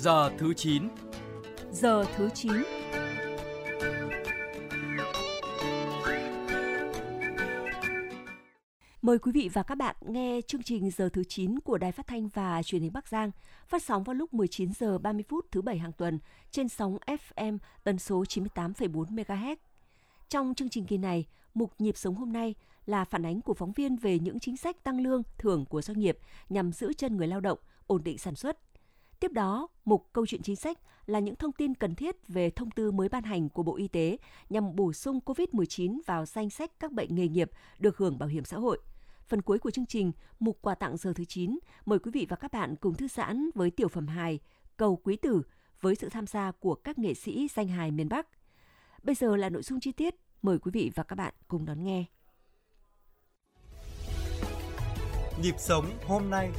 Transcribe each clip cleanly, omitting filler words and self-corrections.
Giờ thứ 9. Giờ thứ 9. Mời quý vị và các bạn nghe chương trình Giờ thứ 9 của Đài Phát thanh và Truyền hình Bắc Giang, phát sóng vào lúc 19 giờ 30 phút thứ Bảy hàng tuần trên sóng FM tần số 98,4 MHz. Trong chương trình kỳ này, mục Nhịp sống hôm nay là phản ánh của phóng viên về những chính sách tăng lương, thưởng của doanh nghiệp nhằm giữ chân người lao động, ổn định sản xuất. Tiếp đó, mục Câu chuyện chính sách là những thông tin cần thiết về thông tư mới ban hành của Bộ Y tế nhằm bổ sung COVID-19 vào danh sách các bệnh nghề nghiệp được hưởng bảo hiểm xã hội. Phần cuối của chương trình, mục quà tặng giờ thứ 9, mời quý vị và các bạn cùng thư giãn với tiểu phẩm hài Cầu Quý Tử với sự tham gia của các nghệ sĩ danh hài miền Bắc. Bây giờ là nội dung chi tiết, mời quý vị và các bạn cùng đón nghe. Nhịp sống hôm nay.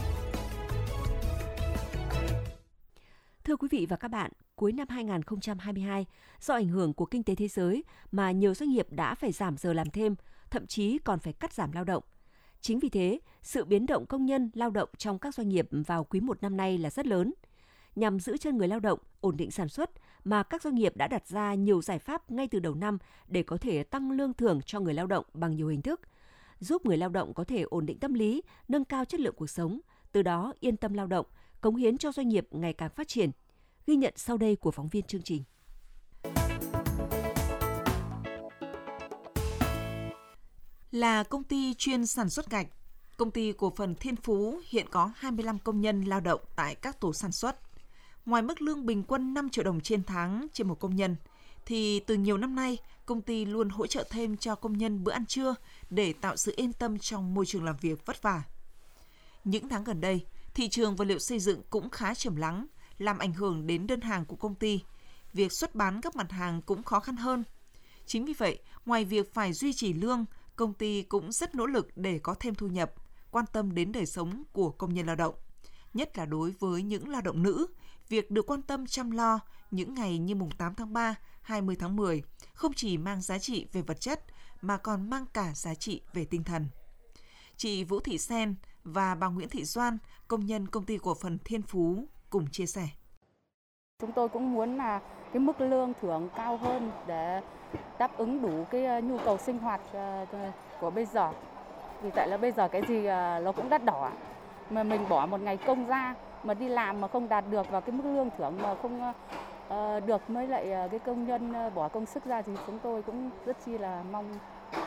Thưa quý vị và các bạn, cuối năm 2022, do ảnh hưởng của kinh tế thế giới mà nhiều doanh nghiệp đã phải giảm giờ làm thêm, thậm chí còn phải cắt giảm lao động. Chính vì thế, sự biến động công nhân lao động trong các doanh nghiệp vào quý 1 năm nay là rất lớn. Nhằm giữ chân người lao động, ổn định sản xuất mà các doanh nghiệp đã đặt ra nhiều giải pháp ngay từ đầu năm để có thể tăng lương thưởng cho người lao động bằng nhiều hình thức, giúp người lao động có thể ổn định tâm lý, nâng cao chất lượng cuộc sống, từ đó yên tâm lao động, cống hiến cho doanh nghiệp ngày càng phát triển. Ghi nhận sau đây của phóng viên chương trình. Là công ty chuyên sản xuất gạch, công ty cổ phần Thiên Phú hiện có 25 công nhân lao động tại các tổ sản xuất. Ngoài mức lương bình quân 5 triệu đồng trên tháng trên một công nhân, thì từ nhiều năm nay, công ty luôn hỗ trợ thêm cho công nhân bữa ăn trưa để tạo sự yên tâm trong môi trường làm việc vất vả. Những tháng gần đây, thị trường vật liệu xây dựng cũng khá trầm lắng, làm ảnh hưởng đến đơn hàng của công ty. Việc xuất bán các mặt hàng cũng khó khăn hơn. Chính vì vậy, ngoài việc phải duy trì lương, công ty cũng rất nỗ lực để có thêm thu nhập, quan tâm đến đời sống của công nhân lao động. Nhất là đối với những lao động nữ, việc được quan tâm chăm lo những ngày như mùng 8 tháng 3, 20 tháng 10 không chỉ mang giá trị về vật chất mà còn mang cả giá trị về tinh thần. Chị Vũ Thị Sen và bà Nguyễn Thị Doan, công nhân công ty cổ phần Thiên Phú cùng chia sẻ. Chúng tôi cũng muốn là cái mức lương thưởng cao hơn để đáp ứng đủ cái nhu cầu sinh hoạt của bây giờ. Vì tại là bây giờ cái gì nó cũng đắt đỏ. Mà mình bỏ một ngày công ra mà đi làm mà không đạt được vào cái mức lương thưởng mà không được với lại cái công nhân bỏ công sức ra thì chúng tôi cũng rất chi là mong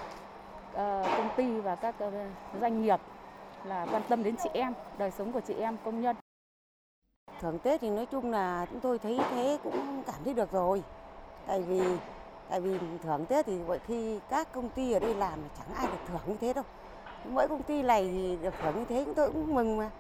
công ty và các doanh nghiệp là quan tâm đến chị em, đời sống của chị em công nhân. Thưởng Tết thì nói chung là chúng tôi thấy thế cũng cảm thấy được rồi. Tại vì thưởng Tết thì mọi khi các công ty ở đây làm chẳng ai được thưởng như thế đâu. Mỗi công ty này thì được thưởng như thế chúng tôi cũng mừng mà.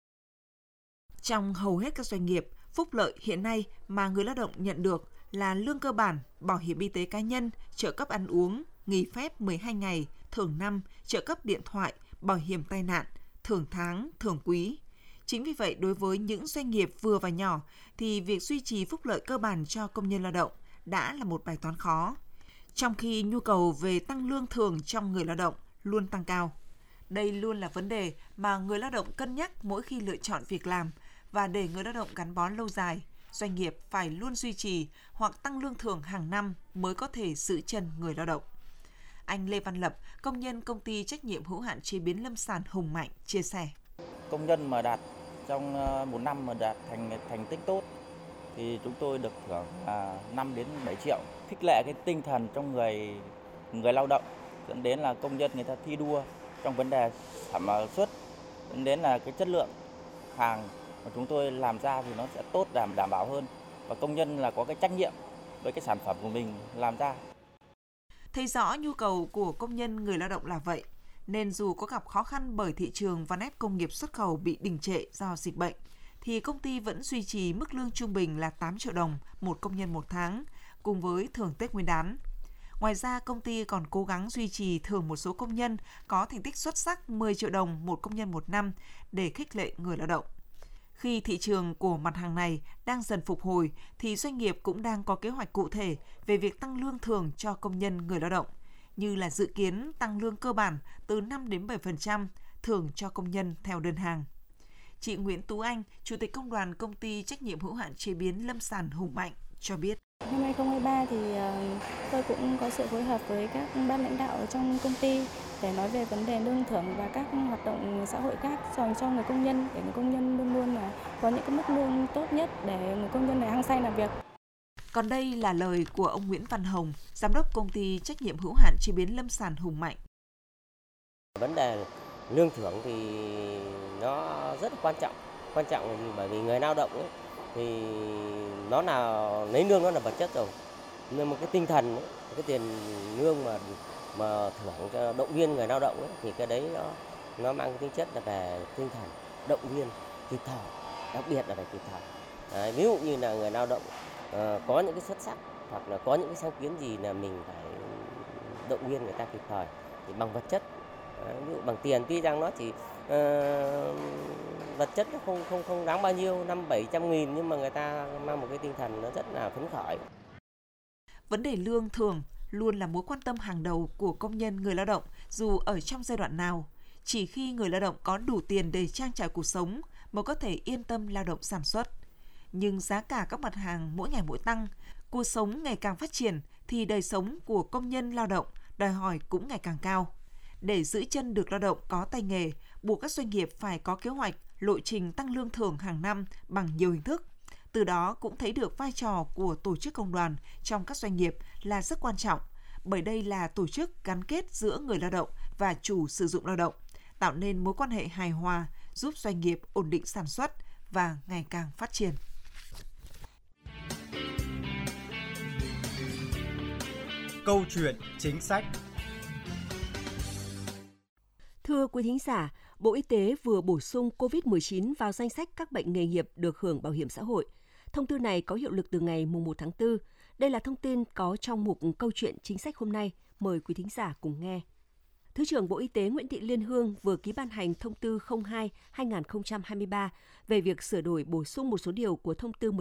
Trong hầu hết các doanh nghiệp, phúc lợi hiện nay mà người lao động nhận được là lương cơ bản, bảo hiểm y tế cá nhân, trợ cấp ăn uống, nghỉ phép 12 ngày, thưởng năm, trợ cấp điện thoại, bảo hiểm tai nạn, thưởng tháng, thưởng quý. Chính vì vậy, đối với những doanh nghiệp vừa và nhỏ thì việc duy trì phúc lợi cơ bản cho công nhân lao động đã là một bài toán khó, trong khi nhu cầu về tăng lương thưởng trong người lao động luôn tăng cao. Đây luôn là vấn đề mà người lao động cân nhắc mỗi khi lựa chọn việc làm, và để người lao động gắn bó lâu dài, doanh nghiệp phải luôn duy trì hoặc tăng lương thưởng hàng năm mới có thể giữ chân người lao động. Anh Lê Văn Lập, công nhân công ty trách nhiệm hữu hạn chế biến lâm sản Hùng Mạnh chia sẻ. Công nhân mà đạt trong một năm mà đạt thành tích tốt thì chúng tôi được thưởng 5 đến 7 triệu. Khích lệ cái tinh thần trong người lao động, dẫn đến là công nhân người ta thi đua trong vấn đề sản xuất, dẫn đến là cái chất lượng hàng mà chúng tôi làm ra thì nó sẽ tốt, đảm bảo hơn, và công nhân là có cái trách nhiệm với cái sản phẩm của mình làm ra. Thấy rõ nhu cầu của công nhân người lao động là vậy, nên dù có gặp khó khăn bởi thị trường và nét công nghiệp xuất khẩu bị đình trệ do dịch bệnh, thì công ty vẫn duy trì mức lương trung bình là 8 triệu đồng một công nhân một tháng, cùng với thưởng Tết Nguyên đán. Ngoài ra, công ty còn cố gắng duy trì thưởng một số công nhân có thành tích xuất sắc 10 triệu đồng một công nhân một năm để khích lệ người lao động. Khi thị trường của mặt hàng này đang dần phục hồi, thì doanh nghiệp cũng đang có kế hoạch cụ thể về việc tăng lương thưởng cho công nhân người lao động, như là dự kiến tăng lương cơ bản từ 5 đến 7%, thưởng cho công nhân theo đơn hàng. Chị Nguyễn Tú Anh, Chủ tịch Công đoàn Công ty Trách nhiệm hữu hạn chế biến lâm sản Hùng Mạnh cho biết. Năm 2023 thì tôi cũng có sự phối hợp với các ban lãnh đạo ở trong công ty để nói về vấn đề lương thưởng và các hoạt động xã hội khác dành cho người công nhân, để người công nhân luôn luôn là có những cái mức lương tốt nhất để người công nhân này hăng say làm việc. Còn đây là lời của ông Nguyễn Văn Hồng, Giám đốc Công ty Trách nhiệm hữu hạn chế biến lâm sản Hùng Mạnh. Vấn đề lương thưởng thì nó rất là quan trọng là bởi vì người lao động ấy, thì nó là lấy lương nó là vật chất rồi, nhưng mà cái tinh thần ấy, cái tiền lương mà thưởng cho động viên người lao động ấy, thì cái đấy nó mang cái tính chất là về tinh thần động viên kịp thời, đặc biệt là phải kịp thời. Đấy, ví dụ như là người lao động có những cái xuất sắc hoặc là có những cái sáng kiến gì là mình phải động viên người ta kịp thời thì bằng vật chất. Ví dụ bằng tiền tuy rằng nó chỉ vật chất nó không đáng bao nhiêu, 500-700 nghìn, nhưng mà người ta mang một cái tinh thần nó rất là phấn khởi. Vấn đề lương thưởng luôn là mối quan tâm hàng đầu của công nhân người lao động dù ở trong giai đoạn nào. Chỉ khi người lao động có đủ tiền để trang trải cuộc sống mới có thể yên tâm lao động sản xuất. Nhưng giá cả các mặt hàng mỗi ngày mỗi tăng, cuộc sống ngày càng phát triển thì đời sống của công nhân lao động đòi hỏi cũng ngày càng cao. Để giữ chân được lao động có tay nghề, buộc các doanh nghiệp phải có kế hoạch, lộ trình tăng lương thưởng hàng năm bằng nhiều hình thức. Từ đó cũng thấy được vai trò của tổ chức công đoàn trong các doanh nghiệp là rất quan trọng, bởi đây là tổ chức gắn kết giữa người lao động và chủ sử dụng lao động, tạo nên mối quan hệ hài hòa, giúp doanh nghiệp ổn định sản xuất và ngày càng phát triển. Câu chuyện chính sách. Thưa quý thính giả, Bộ Y tế vừa bổ sung COVID-19 vào danh sách các bệnh nghề nghiệp được hưởng bảo hiểm xã hội. Thông tư này có hiệu lực từ ngày 1 tháng 4. Đây là thông tin có trong mục Câu chuyện chính sách hôm nay. Mời quý thính giả cùng nghe. Thứ trưởng Bộ Y tế Nguyễn Thị Liên Hương vừa ký ban hành thông tư 02/2023 về việc sửa đổi bổ sung một số điều của thông tư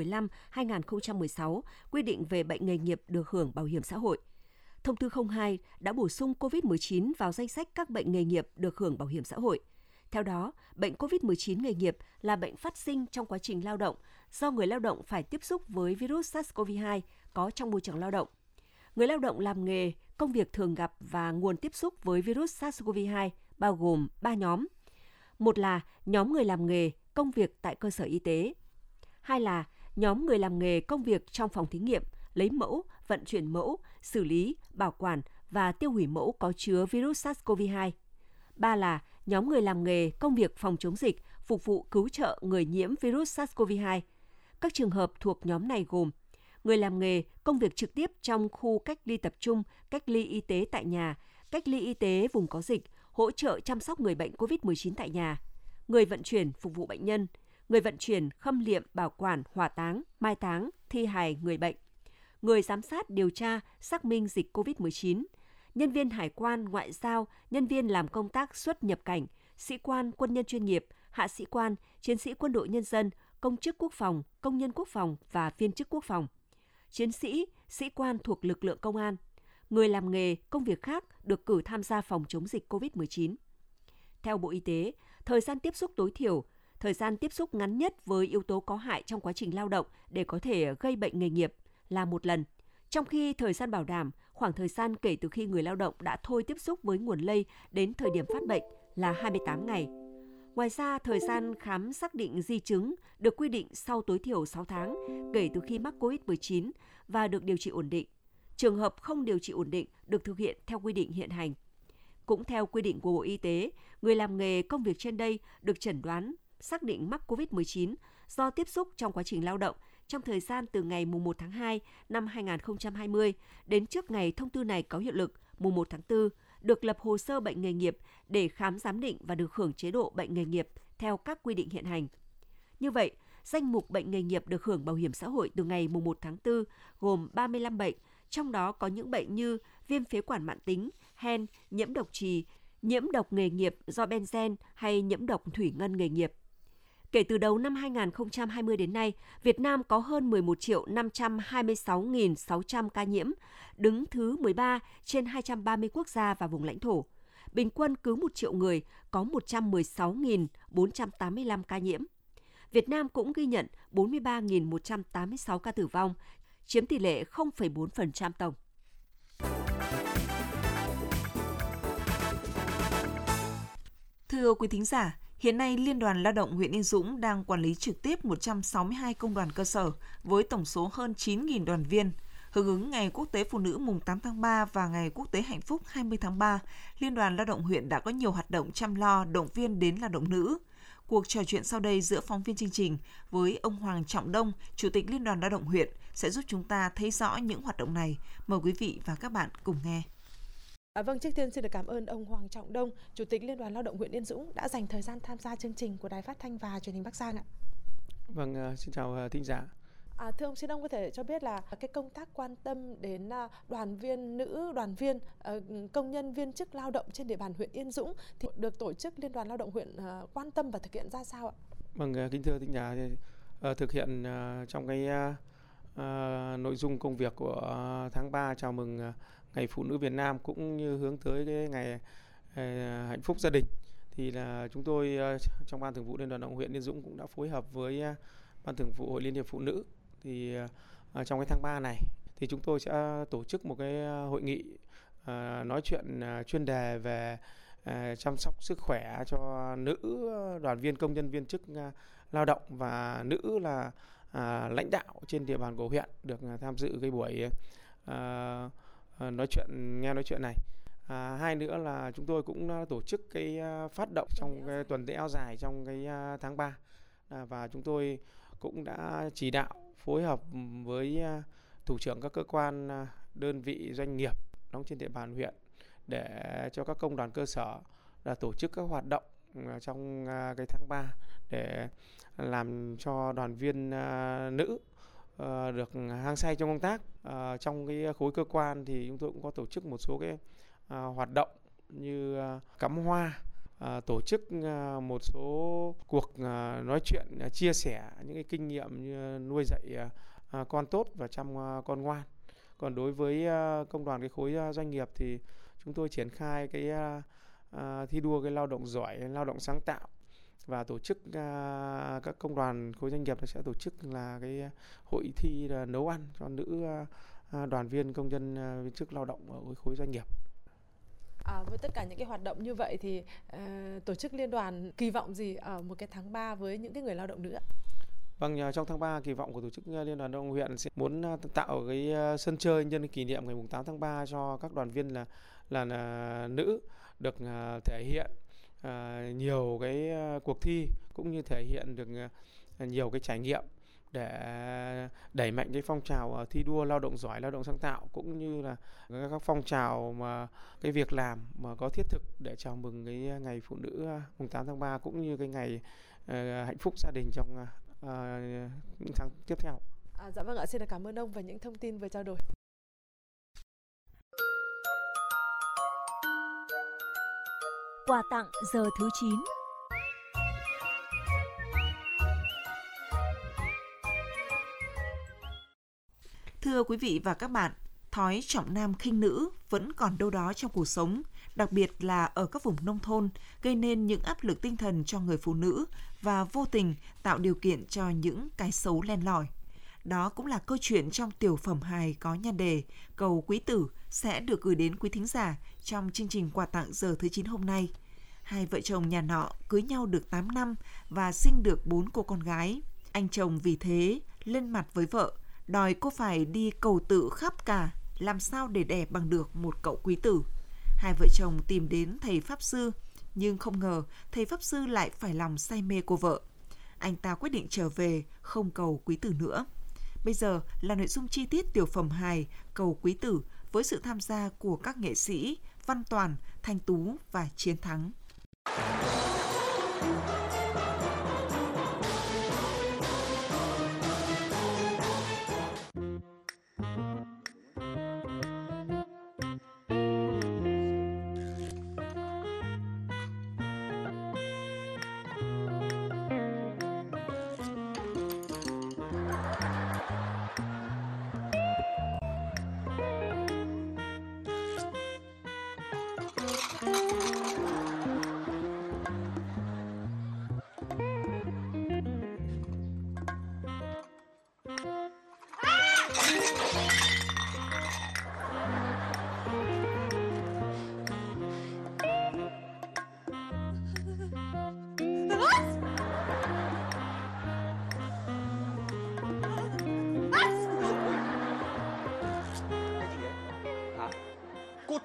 15/2016 quy định về bệnh nghề nghiệp được hưởng bảo hiểm xã hội. Thông tư 02 đã bổ sung COVID-19 vào danh sách các bệnh nghề nghiệp được hưởng bảo hiểm xã hội. Theo đó, bệnh COVID-19 nghề nghiệp là bệnh phát sinh trong quá trình lao động do người lao động phải tiếp xúc với virus SARS-CoV-2 có trong môi trường lao động. Người lao động làm nghề, công việc thường gặp và nguồn tiếp xúc với virus SARS-CoV-2 bao gồm 3 nhóm. Một là nhóm người làm nghề, công việc tại cơ sở y tế. Hai là nhóm người làm nghề, công việc trong phòng thí nghiệm, lấy mẫu, vận chuyển mẫu, xử lý, bảo quản và tiêu hủy mẫu có chứa virus SARS-CoV-2. Ba là nhóm người làm nghề, công việc phòng chống dịch, phục vụ cứu trợ người nhiễm virus SARS-CoV-2. Các trường hợp thuộc nhóm này gồm người làm nghề, công việc trực tiếp trong khu cách ly tập trung, cách ly y tế tại nhà, cách ly y tế vùng có dịch, hỗ trợ chăm sóc người bệnh COVID-19 tại nhà, người vận chuyển phục vụ bệnh nhân, người vận chuyển khâm liệm, bảo quản, hỏa táng, mai táng, thi hài người bệnh, người giám sát điều tra, xác minh dịch COVID-19, nhân viên hải quan, ngoại giao, nhân viên làm công tác xuất nhập cảnh, sĩ quan, quân nhân chuyên nghiệp, hạ sĩ quan, chiến sĩ quân đội nhân dân, công chức quốc phòng, công nhân quốc phòng và viên chức quốc phòng, chiến sĩ, sĩ quan thuộc lực lượng công an, người làm nghề, công việc khác được cử tham gia phòng chống dịch COVID-19. Theo Bộ Y tế, thời gian tiếp xúc tối thiểu, thời gian tiếp xúc ngắn nhất với yếu tố có hại trong quá trình lao động để có thể gây bệnh nghề nghiệp là 1 lần, trong khi thời gian bảo đảm khoảng thời gian kể từ khi người lao động đã thôi tiếp xúc với nguồn lây đến thời điểm phát bệnh là 28 ngày. Ngoài ra, thời gian khám xác định di chứng được quy định sau tối thiểu 6 tháng kể từ khi mắc COVID-19 và được điều trị ổn định. Trường hợp không điều trị ổn định được thực hiện theo quy định hiện hành. Cũng theo quy định của Bộ Y tế, người làm nghề công việc trên đây được chẩn đoán, xác định mắc COVID-19 do tiếp xúc trong quá trình lao động trong thời gian từ ngày 1 tháng 2 năm 2020 đến trước ngày thông tư này có hiệu lực 1 tháng 4, được lập hồ sơ bệnh nghề nghiệp để khám giám định và được hưởng chế độ bệnh nghề nghiệp theo các quy định hiện hành. Như vậy, danh mục bệnh nghề nghiệp được hưởng bảo hiểm xã hội từ ngày 1 tháng 4 gồm 35 bệnh, trong đó có những bệnh như viêm phế quản mãn tính, hen, nhiễm độc trì, nhiễm độc nghề nghiệp do benzen hay nhiễm độc thủy ngân nghề nghiệp. Kể từ đầu năm 2020 đến nay, Việt Nam có hơn 11.526.600 ca nhiễm, đứng thứ 13 trên 230 quốc gia và vùng lãnh thổ. Bình quân cứ 1 triệu người có 116.485 ca nhiễm. Việt Nam cũng ghi nhận 43.186 ca tử vong, chiếm tỷ lệ 0,4% tổng. Thưa quý thính giả, hiện nay Liên đoàn Lao động huyện Yên Dũng đang quản lý trực tiếp 162 công đoàn cơ sở với tổng số hơn 9.000 đoàn viên. Hưởng ứng Ngày Quốc tế Phụ nữ mùng 8 tháng 3 và Ngày Quốc tế Hạnh phúc 20 tháng 3, Liên đoàn Lao động huyện đã có nhiều hoạt động chăm lo, động viên đến lao động nữ. Cuộc trò chuyện sau đây giữa phóng viên chương trình với ông Hoàng Trọng Đông, Chủ tịch Liên đoàn Lao động huyện sẽ giúp chúng ta thấy rõ những hoạt động này. Mời quý vị và các bạn cùng nghe. Vâng, trước tiên xin được cảm ơn ông Hoàng Trọng Đông, Chủ tịch Liên đoàn Lao động huyện Yên Dũng đã dành thời gian tham gia chương trình của Đài Phát thanh và Truyền hình Bắc Giang ạ. Vâng, xin chào thính giả. Thưa ông, xin ông có thể cho biết là cái công tác quan tâm đến đoàn viên nữ, đoàn viên, công nhân viên chức lao động trên địa bàn huyện Yên Dũng thì được tổ chức Liên đoàn Lao động huyện quan tâm và thực hiện ra sao ạ? Vâng, kính thưa thính giả, thực hiện trong cái nội dung công việc của tháng 3 chào mừng Ngày Phụ nữ Việt Nam cũng như hướng tới cái ngày hạnh phúc gia đình thì là chúng tôi trong Ban Thường vụ Liên đoàn Lao động huyện Yên Dũng cũng đã phối hợp với Ban Thường vụ Hội Liên hiệp Phụ nữ thì trong cái tháng 3 này thì chúng tôi sẽ tổ chức một cái hội nghị nói chuyện chuyên đề về chăm sóc sức khỏe cho nữ đoàn viên công nhân viên chức lao động và nữ là lãnh đạo trên địa bàn của huyện được tham dự cái buổi nói chuyện này. Hai nữa là chúng tôi cũng tổ chức cái phát động trong cái tuần lễ áo dài trong cái tháng 3 và chúng tôi cũng đã chỉ đạo phối hợp với thủ trưởng các cơ quan, đơn vị, doanh nghiệp đóng trên địa bàn huyện để cho các công đoàn cơ sở là tổ chức các hoạt động trong cái tháng 3 để làm cho đoàn viên nữ được hăng say trong công tác. Trong cái khối cơ quan thì chúng tôi cũng có tổ chức một số cái hoạt động như cắm hoa, tổ chức một số cuộc nói chuyện chia sẻ những cái kinh nghiệm như nuôi dạy con tốt và chăm con ngoan. Còn đối với công đoàn cái khối doanh nghiệp thì chúng tôi triển khai cái thi đua cái lao động giỏi, lao động sáng tạo và tổ chức các công đoàn khối doanh nghiệp sẽ tổ chức là cái hội thi là nấu ăn cho nữ đoàn viên công nhân viên chức lao động ở khối doanh nghiệp. Với tất cả những cái hoạt động như vậy thì tổ chức liên đoàn kỳ vọng gì ở một cái tháng 3 với những cái người lao động nữ ạ? Vâng, trong tháng 3 kỳ vọng của tổ chức Liên đoàn Lao động huyện sẽ muốn tạo cái sân chơi nhân kỷ niệm ngày 8 tháng 3 cho các đoàn viên là nữ được thể hiện nhiều cái cuộc thi cũng như thể hiện được nhiều cái trải nghiệm để đẩy mạnh cái phong trào thi đua lao động giỏi, lao động sáng tạo cũng như là các phong trào mà cái việc làm mà có thiết thực để chào mừng cái ngày phụ nữ mùng 8 tháng 3 cũng như cái ngày hạnh phúc gia đình trong những tháng tiếp theo. Dạ vâng ạ, xin cảm ơn ông về những thông tin vừa trao đổi. Quà tặng giờ thứ 9. Thưa quý vị và các bạn, thói trọng nam khinh nữ vẫn còn đâu đó trong cuộc sống, đặc biệt là ở các vùng nông thôn, gây nên những áp lực tinh thần cho người phụ nữ và vô tình tạo điều kiện cho những cái xấu len lỏi. Đó cũng là câu chuyện trong tiểu phẩm hài có nhan đề Cầu Quý Tử sẽ được gửi đến quý thính giả trong chương trình quà tặng giờ thứ 9 hôm nay. Hai vợ chồng nhà nọ cưới nhau được 8 năm và sinh được 4 cô con gái. Anh chồng vì thế lên mặt với vợ, đòi cô phải đi cầu tự khắp cả, làm sao để đẻ bằng được một cậu quý tử. Hai vợ chồng tìm đến thầy Pháp Sư, nhưng không ngờ thầy Pháp Sư lại phải lòng say mê cô vợ. Anh ta quyết định trở về, không cầu quý tử nữa. Bây giờ là nội dung chi tiết tiểu phẩm hài Cầu Quý Tử với sự tham gia của các nghệ sĩ Văn Toàn, Thanh Tú và Chiến Thắng.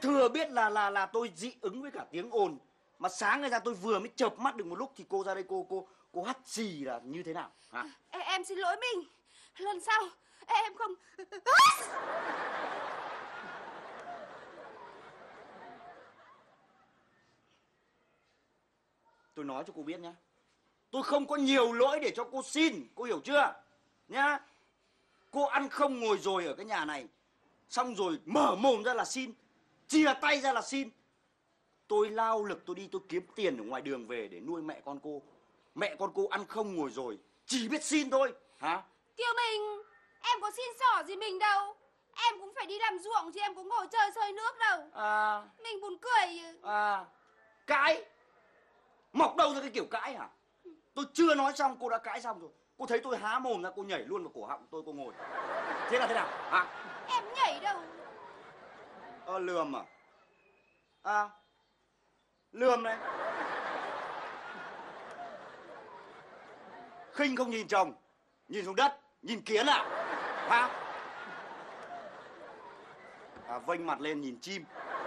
thừa biết là tôi dị ứng với cả tiếng ồn. Mà sáng ra tôi vừa mới chợp mắt được một lúc thì cô ra đây cô hắt xì là như thế nào hả? Em xin lỗi mình. Lần sau em không. Tôi nói cho cô biết nhá. Tôi không có nhiều lỗi để cho cô xin, cô hiểu chưa? Nhá. Cô ăn không ngồi rồi ở cái nhà này, xong rồi mở mồm ra là xin, chìa tay ra là xin. Tôi lao lực tôi đi tôi kiếm tiền ở ngoài đường về để nuôi mẹ con cô. Mẹ con cô ăn không ngồi rồi, chỉ biết xin thôi, hả? Kiều Mình, em có xin xỏ gì mình đâu. Em cũng phải đi làm ruộng chứ em cũng ngồi chơi sơi nước đâu. Mình buồn cười. Cãi? Mọc đâu ra cái kiểu cãi hả? Tôi chưa nói xong cô đã cãi xong rồi. Cô thấy tôi há mồm ra cô nhảy luôn vào cổ họng tôi, cô ngồi. Thế là thế nào hả? Em nhảy đâu. Lườm à? Lườm này. Khinh không nhìn chồng, nhìn xuống đất, nhìn kiến à? Hả? Vênh mặt lên nhìn chim.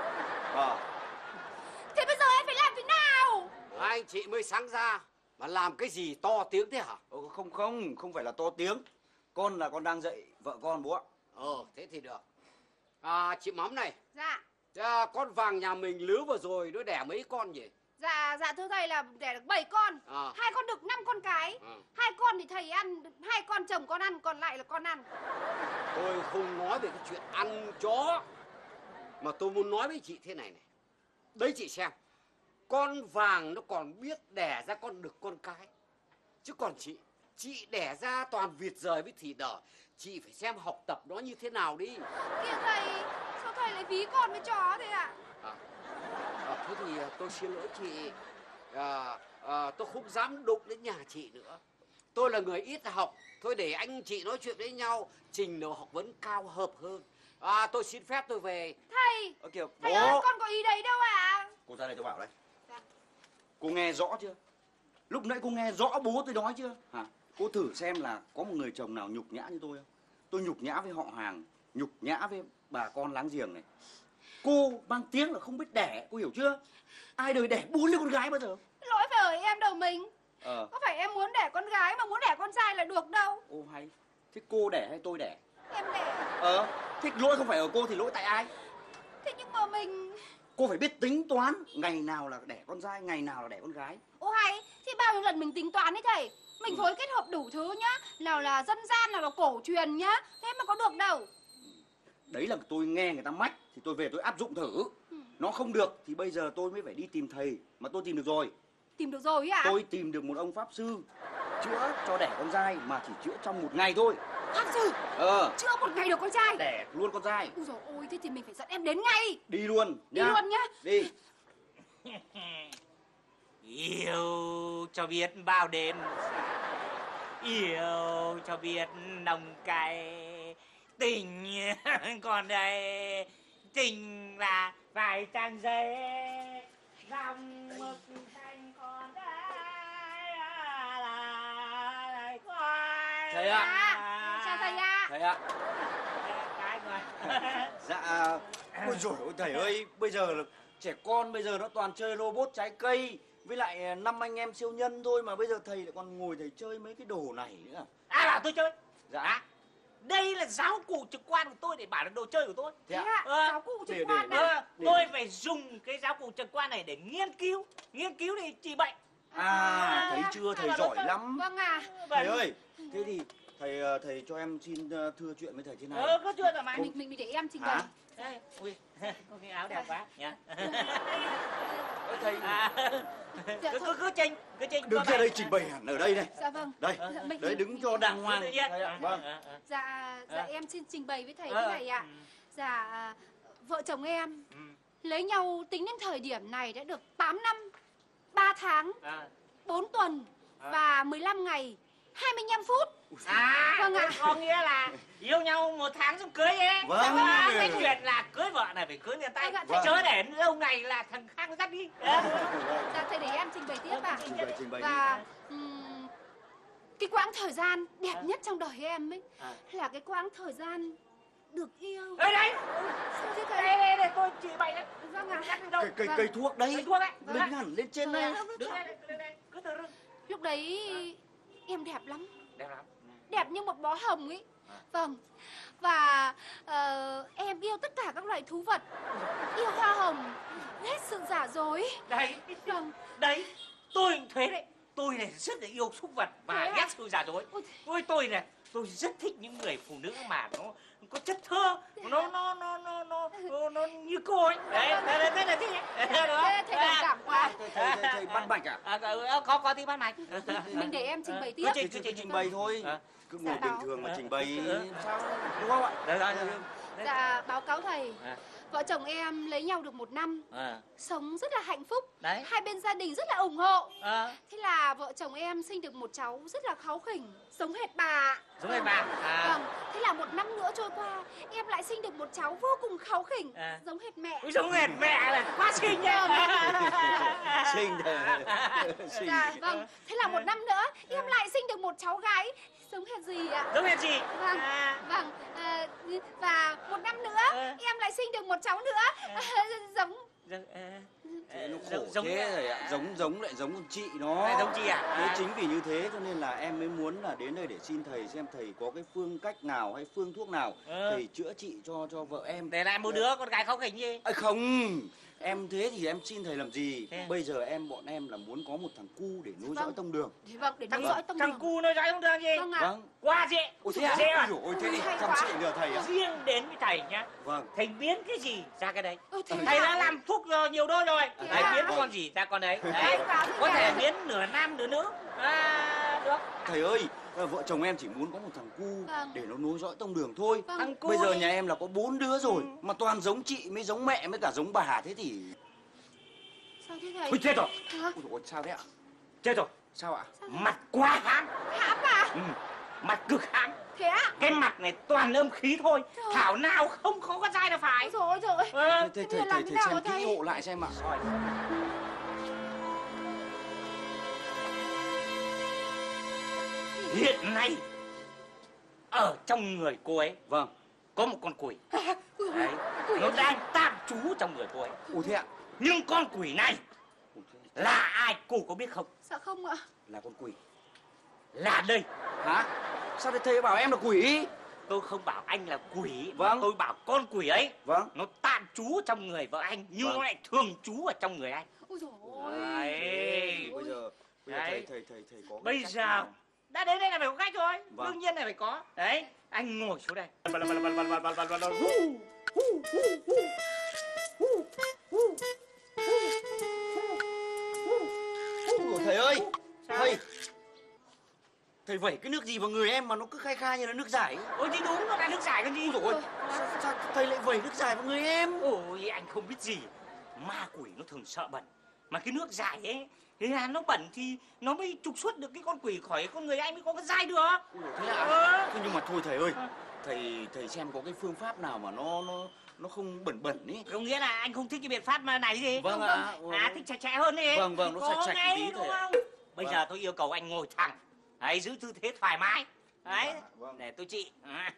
Thế bây giờ em phải làm thế nào? Anh chị mới sáng ra mà làm cái gì to tiếng thế hả? Không phải là to tiếng. Con là con đang dạy vợ con bố ạ. Thế thì được. Chị Mắm này. Dạ. Con vàng nhà mình lứa vừa rồi nó đẻ mấy con vậy? Dạ thưa thầy là đẻ được 7 con. 2 con đực 5 con cái. 2 con thì thầy ăn, 2 con chồng con ăn, còn lại là con ăn. Tôi không nói về cái chuyện ăn chó, mà tôi muốn nói với chị thế này này. Đấy chị xem, con vàng nó còn biết đẻ ra con đực con cái. Chứ còn chị đẻ ra toàn vịt rời với thịt đỏ. Chị phải xem học tập nó như thế nào đi. Kìa thầy, sao thầy lại ví con với chó thế ạ? Thế thì tôi xin lỗi chị. Tôi không dám đụng đến nhà chị nữa. Tôi là người ít học. Thôi để anh chị nói chuyện với nhau, trình độ học vấn cao hợp hơn. Tôi xin phép tôi về. Thầy, thầy ơi, con có ý đấy đâu ạ. Cô ra đây tôi bảo đây. Cô nghe rõ chưa? Lúc nãy cô nghe rõ bố tôi nói chưa? Hả? Cô thử xem là có một người chồng nào nhục nhã như tôi không? Tôi nhục nhã với họ hàng, nhục nhã với bà con láng giềng này. Cô mang tiếng là không biết đẻ, cô hiểu chưa? Ai đời đẻ 4 đứa con gái bao giờ? Lỗi phải ở em đầu mình. Có phải em muốn đẻ con gái mà muốn đẻ con trai là được đâu. Ô hay. Thế cô đẻ hay tôi đẻ? Em đẻ. Thế lỗi không phải ở cô thì lỗi tại ai? Thế nhưng mà mình... Cô phải biết tính toán, ngày nào là đẻ con trai, ngày nào là đẻ con gái. Ô hay, thì bao nhiêu lần mình tính toán đấy thầy. Mình phối kết hợp đủ thứ nhá. Nào là dân gian, nào là cổ truyền nhá. Thế mà có được đâu. Đấy là tôi nghe người ta mách thì tôi về tôi áp dụng thử. Nó không được thì bây giờ tôi mới phải đi tìm thầy. Mà tôi tìm được rồi. Tìm được rồi ạ? Tôi tìm được một ông pháp sư chữa cho đẻ con trai mà chỉ chữa trong 1 ngày thôi. Pháp sư? Chữa 1 ngày được con trai? Đẻ luôn con trai. Ôi dồi ôi, thế thì mình phải dẫn em đến ngay. Đi luôn nhá. Đi luôn nhá. Đi. Yêu cho biết bao đêm, yêu cho biết nồng cay. Tình còn đây, tình là vài trang giấy, dòng mực xanh còn đây. Thầy ạ. Chào thầy ạ. Thầy ạ. Dạ. Ôi dồi ôi thầy ơi, bây giờ là trẻ con bây giờ nó toàn chơi robot trái cây với lại 5 anh em siêu nhân thôi mà bây giờ thầy lại còn ngồi thầy chơi mấy cái đồ này nữa. Bảo tôi chơi? Dạ. Đây là giáo cụ trực quan của tôi để bảo là đồ chơi của tôi. Thế ạ? Giáo cụ trực quan này. Tôi phải dùng cái giáo cụ trực quan này để nghiên cứu để trị bệnh. Thấy chưa, thầy giỏi lắm. Vâng ạ. Thầy ơi, thế thì thầy cho em xin thưa chuyện với thầy thế này. Có chuyện rồi mà. Mình để em trình bày. Ui, có cái áo đẹp quá nhá. Thầy cứ trình. Đứng ra đây trình bày hẳn ở đây này. Dạ vâng. Đây, đấy đứng cho đàng hoàng. Vâng. Dạ em xin trình bày với thầy thế này ạ. Dạ vợ chồng em lấy nhau tính đến thời điểm này đã được 8 năm, 3 tháng, 4 tuần và 15 ngày, 25 phút. Vâng ạ. Có nghĩa là yêu nhau 1 tháng xong cưới ấy. Vâng. Cái chuyện là cưới vợ này phải cưới liền tay. Chớ để lâu ngày là thằng khác nó dắt đi. Dạ thầy để em trình bày tiếp ạ. Và cái quãng thời gian đẹp nhất trong đời em ấy là cái quãng thời gian được yêu. Đây đấy. Sao thế thầy? Đây tôi chỉ bày đấy. Vâng ạ. Cây thuốc đấy. Cây thuốc đấy. Lên hẳn lên trên đây. Đứng đây. Cứ từ từ. Lúc đấy em đẹp lắm. Đẹp lắm. Đẹp như một bó hồng ấy. Vâng. Và em yêu tất cả các loại thú vật. Yêu hoa hồng. Hết sự giả dối. Đấy. Vâng. Đấy. Tôi cũng thế đấy. Tôi này rất là yêu súc vật và ghét sự giả dối. Tôi này, tôi rất thích những người phụ nữ mà nó có chất thơ, nó như cô ấy. Đấy, rất là thích. Thầy đồng cảm quá. Thầy bắt mạch à? Có tí bắt mạch. Mình để em trình bày tiếp. Cứ trình bày thôi. Cứ ngồi bình thường mà trình bày sao? Đúng không ạ? Dạ, báo cáo thầy. Vợ chồng em lấy nhau được 1 năm, sống rất là hạnh phúc. Đấy. Hai bên gia đình rất là ủng hộ. Thế là vợ chồng em sinh được một cháu rất là kháu khỉnh, giống hệt bà. Giống hệt bà. Vâng. Thế là 1 năm nữa trôi qua, em lại sinh được một cháu vô cùng kháu khỉnh, giống hệt mẹ. Giống hệt mẹ là quá xinh nhá. Xinh rồi. Dạ, vâng. Thế là 1 năm nữa, em lại sinh được một cháu gái. Giống hệt gì ạ? Giống hệt gì? Vâng, vâng. Và 1 năm nữa em lại sinh được một cháu nữa. Giống Thế nó khổ thế rồi ạ. Giống lại giống con chị nó. Giống chị à? Thế chính vì như thế cho nên là em mới muốn là đến đây để xin thầy xem thầy có cái phương cách nào hay phương thuốc nào thầy chữa trị cho vợ em. Để lại một đứa con gái kháu khỉnh gì? Không. Em thế thì em xin thầy làm gì? Bây giờ bọn em là muốn có một thằng cu để nối dõi tông đường. Vâng, để nối dõi tông đường. Thằng cu nối dõi tông đường gì? Vâng ạ. Vâng. Qua chị. Ôi thế à? Ôi thế đi, chăm chị lừa thầy á. Riêng đến với thầy nhá. Vâng. Thầy biến cái gì ra cái đấy. Thầy đã làm thuốc nhiều đôi rồi. Thầy biến con gì ra con đấy. Đấy. Có thể biến nửa nam nửa nữ. Được. Thầy ơi, vợ chồng em chỉ muốn có một thằng cu để nó nối dõi tông đường thôi. Bây giờ nhà em là có 4 đứa rồi, mà toàn giống chị mới giống mẹ mới cả giống bà, thế thì sao thế thầy? Ôi chết rồi. Ôi dồi, sao thế ạ? Chết rồi. Sao ạ? Mặt quá hãm. Hãm à? Mặt cực hãm. Thế á? Cái mặt này toàn âm khí thôi. Thảo nào không có dai là phải. Ôi dồi ôi. Thầy xem kỹ hộ lại xem ạ. Hiện nay ở trong người cô ấy có một con quỷ. Đấy, nó đang tạm trú trong người cô ấy. Ủa thế ạ? Nhưng con quỷ này là ai cô có biết không? Dạ không ạ. Là con quỷ. Là đây. Hả? Sao thầy bảo em là quỷ? Tôi không bảo anh là quỷ. Vâng. Tôi bảo con quỷ ấy nó tạm trú trong người vợ anh, nhưng nó lại thường trú ở trong người anh. Ôi dồi ôi. Đấy. Bây giờ thầy có bây giờ đã đến đây là phải có cách thôi. Đương nhiên là phải có. Đấy, anh ngồi xuống đây. Ủa thầy ơi. Thầy vẩy cái nước gì vào người em mà nó cứ khai khai như là nước giải. Ôi thì đúng, nó là nước giải còn gì. Ôi dồi, sao thầy lại vẩy nước giải vào người em? Ôi anh không biết gì. Ma quỷ nó thường sợ bẩn. Mà cái nước giải ấy, thế là nó bẩn thì nó mới trục xuất được cái con quỷ khỏi con người anh mới có cái dai được. Thế à? Thế nhưng mà thôi thầy ơi, thầy xem có cái phương pháp nào mà nó không bẩn ý. Có nghĩa là anh không thích cái biện pháp này gì? Vâng ạ. Thích sạch sẽ hơn đi. Vâng, nó sạch tí đúng không? Bây giờ tôi yêu cầu anh ngồi thẳng. Đấy, giữ tư thế thoải mái. Đấy, để tôi trị.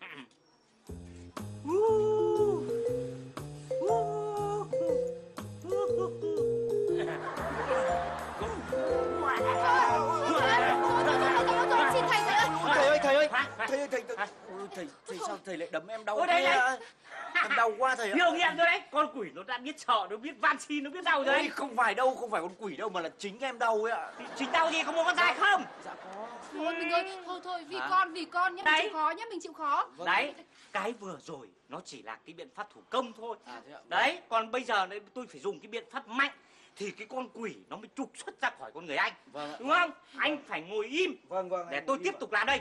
Xin thầy ơi. Thầy sao thầy lại đấm em đau thế ạ? Em đau quá thầy ạ. Nhiều nghiệm rồi đấy. Con quỷ nó đã biết sợ, nó biết van xin, nó biết đau rồi đấy. Không phải con quỷ đâu mà là chính em đau ấy ạ. Chính đau gì, không có con dai không? Dạ có. Thôi mình ơi, thôi vì con nhé, mình chịu khó nhé, mình chịu khó. Đấy, cái vừa rồi nó chỉ là cái biện pháp thủ công thôi. Đấy, còn bây giờ tôi phải dùng cái biện pháp mạnh thì cái con quỷ nó mới trục xuất ra khỏi con người anh. Đúng không? Anh phải ngồi im. Để tôi tiếp tục làm đây.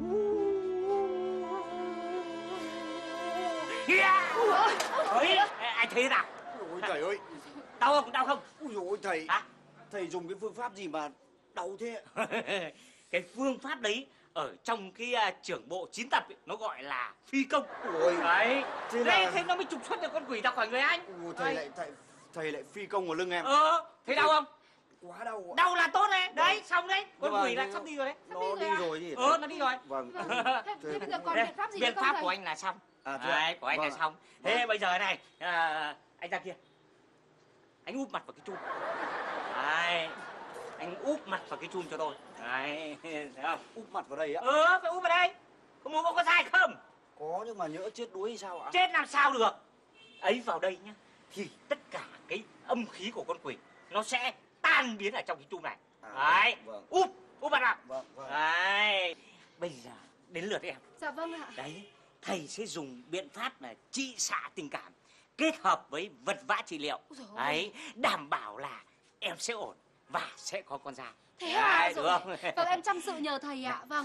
Anh thấy thế nào? Ôi trời ơi. Đau không? Ôi dồi ôi thầy dùng cái phương pháp gì mà đau thế? Cái phương pháp đấy ở trong cái trưởng bộ 9 tập ấy, nó gọi là phi công. Ôi. Đấy. Thế nó mới trục xuất được con quỷ ra khỏi người anh. Ôi, thầy lại phi công vào lưng em. Thấy đau không? quá đau ạ. Đau là tốt đấy. Đấy, xong đấy. Con Nhưng mà quỷ là sắp đi rồi đấy. Nó đi rồi thì. Nó đi rồi. Vâng. Thế bây giờ còn biện pháp gì nữa Biện không pháp thầy? của anh là xong. Thưa Đấy, của anh là vâng. xong. Thế bây giờ này, anh ra kia. Anh úp mặt vào cái chum. Đấy. Anh úp mặt vào cái chum cho tôi. Đấy, thấy không? Úp mặt vào đây ạ. Phải úp vào đây. Có muốn có dai không? Có, nhưng mà nhỡ chết đuối sao ạ? Chết làm sao được. Ấy vào đây nhá, thì tất cả cái âm khí của con quỷ nó sẽ tan biến ở trong cái chum này. Đấy, vâng. úp mặt vào. Vâng, vâng. Đấy, bây giờ đến lượt em. Dạ vâng ạ. Đấy, thầy sẽ dùng biện pháp là trị xạ tình cảm kết hợp với vật vã trị liệu. Đấy, đảm bảo là em sẽ ổn và sẽ có con dao. Thế à? Đấy, đúng không? Vâng, em chăm sự nhờ thầy ạ. Vâng.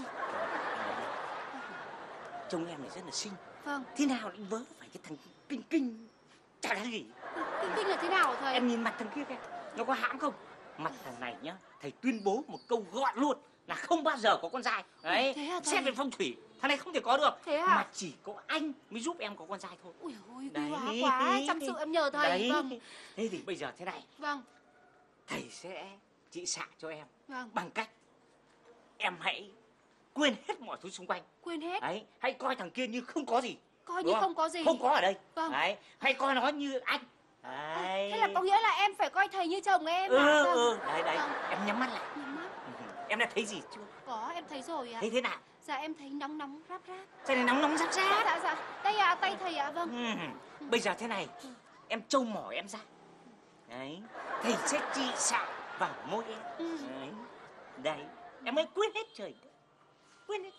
Trông em này rất là xinh. Vâng. Thế nào lại vớ phải cái thằng kinh chả là gì. Kinh là thế nào hả thầy? Em nhìn mặt thằng kia kìa, nó có hãm không? Mặt thằng này nhá, thầy tuyên bố một câu gọn luôn là không bao giờ có con dai. Đấy, thế hả thầy? xét về phong thủy, thằng này không thể có được. Thế à? Mà chỉ có anh mới giúp em có con dai thôi. Ui ôi, Đấy. quý quá, chăm sự em nhờ thầy. Đấy. Vâng. Thế thì bây giờ thế này, Vâng. thầy sẽ trị xạ cho em Vâng. bằng cách em hãy quên hết mọi thứ xung quanh. Quên hết. Đấy, hãy coi thằng kia như không có gì. Coi Đúng như không có gì. Không có ở đây. Vâng. Đấy, hãy coi nó như anh. Đấy. Thế là có nghĩa là em phải coi thầy như chồng em à? Vâng. Đấy, Vâng. em nhắm mắt lại. Nhắm mắt. Em đã thấy gì chưa? Có, em thấy rồi ạ. Thấy thế nào? Dạ em thấy nóng nóng rát rát. Sao này nóng rát rát? Dạ dạ. Đây à, tay thầy ạ. Vâng. Bây giờ thế này, em trâu mỏ em ra. Đấy, thầy sẽ trị xạ vào môi em. Đấy. Đấy, em ấy quên hết trời. Quên hết.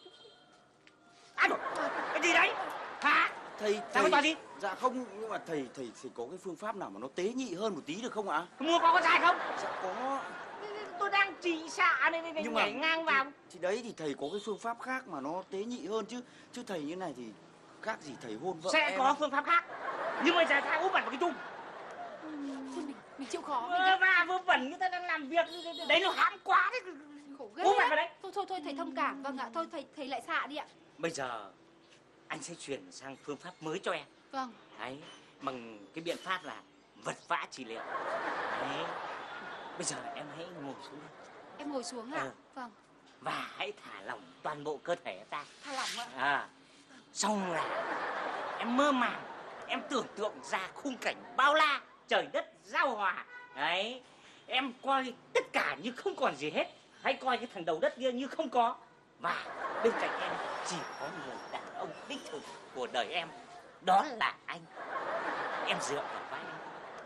À rồi, cái gì đấy? Hả? Thầy Sao có gì? Dạ không, nhưng mà thầy có cái phương pháp nào mà nó tế nhị hơn một tí được không ạ? Mua có dai không? Dạ có. Tôi đang trị xạ này Nhưng nhảy mà ngang vào. Thì đấy thì thầy có cái phương pháp khác mà nó tế nhị hơn chứ thầy như này thì khác gì thầy hôn vợ sẽ em. có phương pháp khác. Nhưng mà giờ ta úp mặt vào cái chung. Mình chịu khó. Và vớ vẩn người ta đang làm việc đấy, nó hãm quá đấy. Khổ ghê. Úp mặt vào đấy. Thôi thầy thông cảm. Vâng ạ. Thôi thầy lại xạ đi ạ. Bây giờ anh sẽ chuyển sang phương pháp mới cho em. Vâng. Đấy, bằng cái biện pháp là vật vã trị liệu. Đấy. Bây giờ em hãy ngồi xuống đi. Em ngồi xuống ạ. Vâng. Và hãy thả lỏng toàn bộ cơ thể ta. Thả lỏng ạ. Xong là em mơ màng, em tưởng tượng ra khung cảnh bao la, trời đất giao hòa. Đấy, em coi tất cả như không còn gì hết. Hãy coi cái thằng đầu đất kia như không có. Và bên cạnh em chỉ có người đàn ông đích thực của đời em. Đó là anh. Em dựa vào vai anh.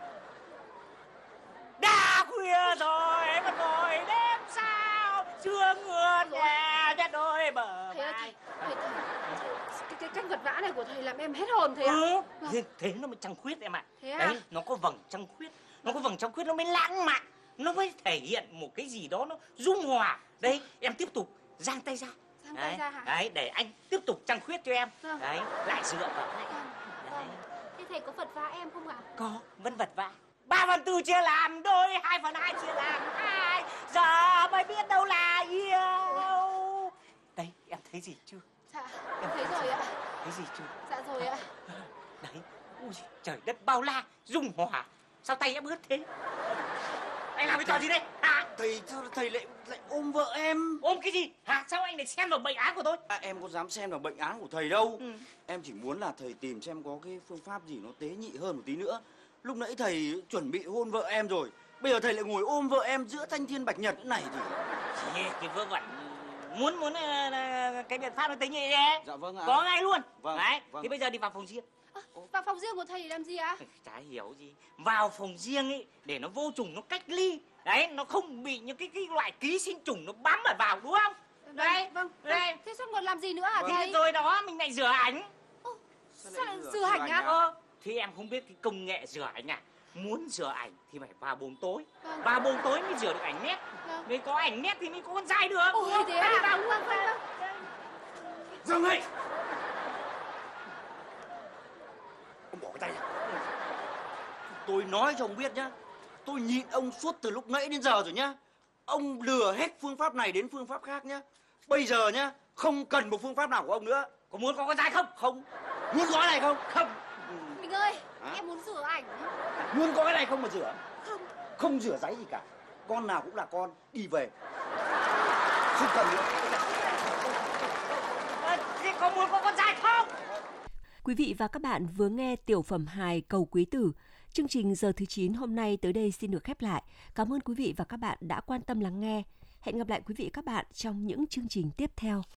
Đã khuya rồi, vẫn ngồi đêm sao, chưa ngựa nhà ra đôi bờ vai. Cái cách vật vã này của thầy làm em hết hồn thầy ạ. Thế nó mới trăng khuyết em ạ. Thế à? Đấy, nó có vầng trăng khuyết. Nó có vầng trăng khuyết nó mới lãng mạn. Nó mới thể hiện một cái gì đó nó dung hòa. Đấy, em tiếp tục giang tay ra. Giang tay ra hả? Đấy, để anh tiếp tục trăng khuyết cho em. Vâng. Đấy, lại dựa vào vai em. Đấy. Thế thầy có vật vã em không ạ? Có, vẫn vật vã. 3/4 chia làm đôi, 2/2 chia làm hai. Giờ mới biết đâu là yêu. Đấy, em thấy gì chưa? Dạ, em thấy rồi ạ. Thấy gì chưa? Dạ rồi ạ. Đấy, ui, trời đất bao la, dung hòa. Sao tay em ướt thế? Anh làm cái trò gì đây? Hả? Thầy lại ôm vợ em. Ôm cái gì? Hả? Sao anh lại xem vào bệnh án của tôi? Em có dám xem vào bệnh án của thầy đâu. Em chỉ muốn là thầy tìm xem có cái phương pháp gì nó tế nhị hơn một tí nữa. Lúc nãy thầy chuẩn bị hôn vợ em rồi, bây giờ thầy lại ngồi ôm vợ em giữa thanh thiên bạch nhật này thì cái vớ vẩn. Muốn cái biện pháp nó tế nhị đấy. Dạ vâng ạ. Có ngay luôn. Vâng. Đấy, Vâng. thì bây giờ đi vào phòng riêng. Vào phòng riêng của thầy để làm gì ạ? Chả hiểu gì. Vào phòng riêng ấy để nó vô trùng, nó cách ly. Đấy, nó không bị những cái loại ký sinh trùng nó bám ở vào, đúng không? Đấy, Vâng. đây. Thế sao còn làm gì nữa hả Thì thầy? rồi đó, mình lại rửa ảnh. Sao lại rửa ảnh á? Thì em không biết cái công nghệ rửa ảnh à? Muốn rửa ảnh thì phải vào bồn tối. Vâng. Vào bồn tối mới rửa được ảnh nét. Vâng. Mới có ảnh nét thì mới có con dai được. Ôi thế à? Vào. Vâng. dừng lại. Ông bỏ cái tay ra. Tôi nói cho ông biết nhá, tôi nhịn ông suốt từ lúc nãy đến giờ rồi nhá. Ông lừa hết phương pháp này đến phương pháp khác nhá. Bây giờ nhá, không cần một phương pháp nào của ông nữa. Có muốn có con dai không? Không. Muốn có cái này không? Không. Mình ơi, em muốn rửa ảnh. Muốn có cái này không mà rửa? Không. Không rửa giấy gì cả. con nào cũng là con, đi về. Không cần nữa. Thế có muốn có con trai không? Quý vị và các bạn vừa nghe tiểu phẩm hài Cầu Quý Tử. Chương trình giờ thứ 9 hôm nay tới đây xin được khép lại. Cảm ơn quý vị và các bạn đã quan tâm lắng nghe. Hẹn gặp lại quý vị và các bạn trong những chương trình tiếp theo.